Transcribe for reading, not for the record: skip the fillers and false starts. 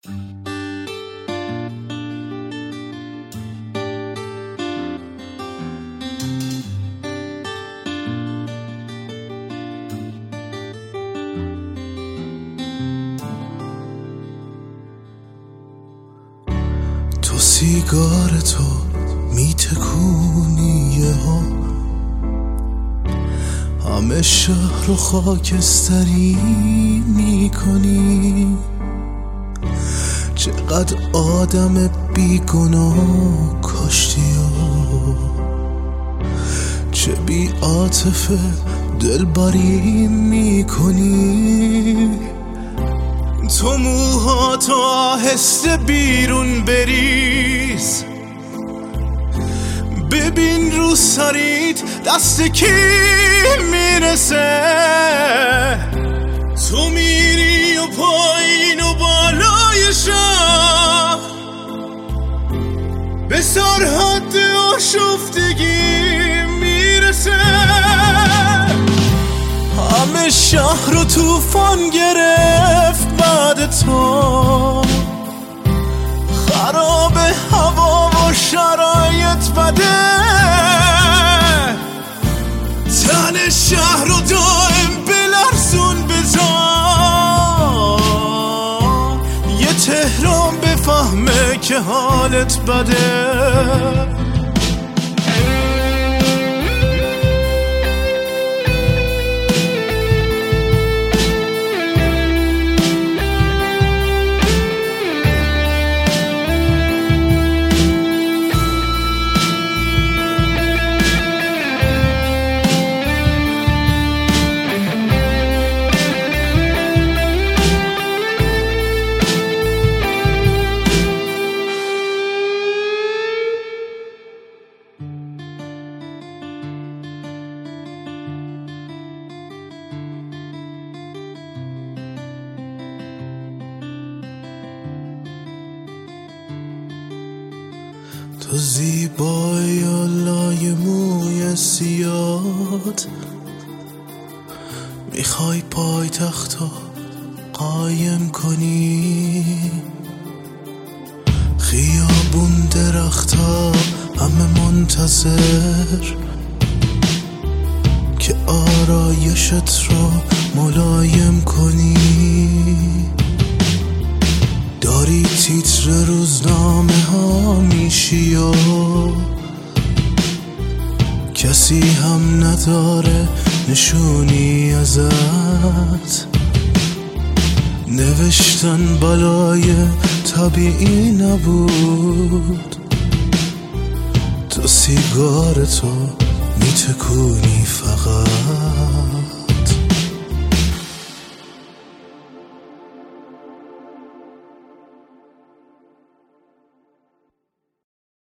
تو سیگار تو میتکونی ها، همه شهر رو خاکستری میکنی. چقدر آدم بیگناه کاشتی ها، چه بی عاطفه دلبری میکنی. تو موهاتو آهسته بیرون بریز، ببین رو سریت دست کی میرسه. تو میری و پایین و بالای شهر، به سرحد آشفتگی میرسه. همه شهر رو طوفان گرفت بعد تو، خراب هوا و شرایط بده. تن شهر رو دائم بلرزون بذار، یه تهران بفهمه که حالت بده. تو زیبایی لای موی سیاد، میخوای پایتختو قایم کنی. خیابون درختا همه منتظر که آرایشت رو ملایم کنی. داری تیتر روزنامه ها میشی و کسی هم نداره نشونی ازت. نوشتن بلای طبیعی نبود، تو سیگارتو میتکونی فقط.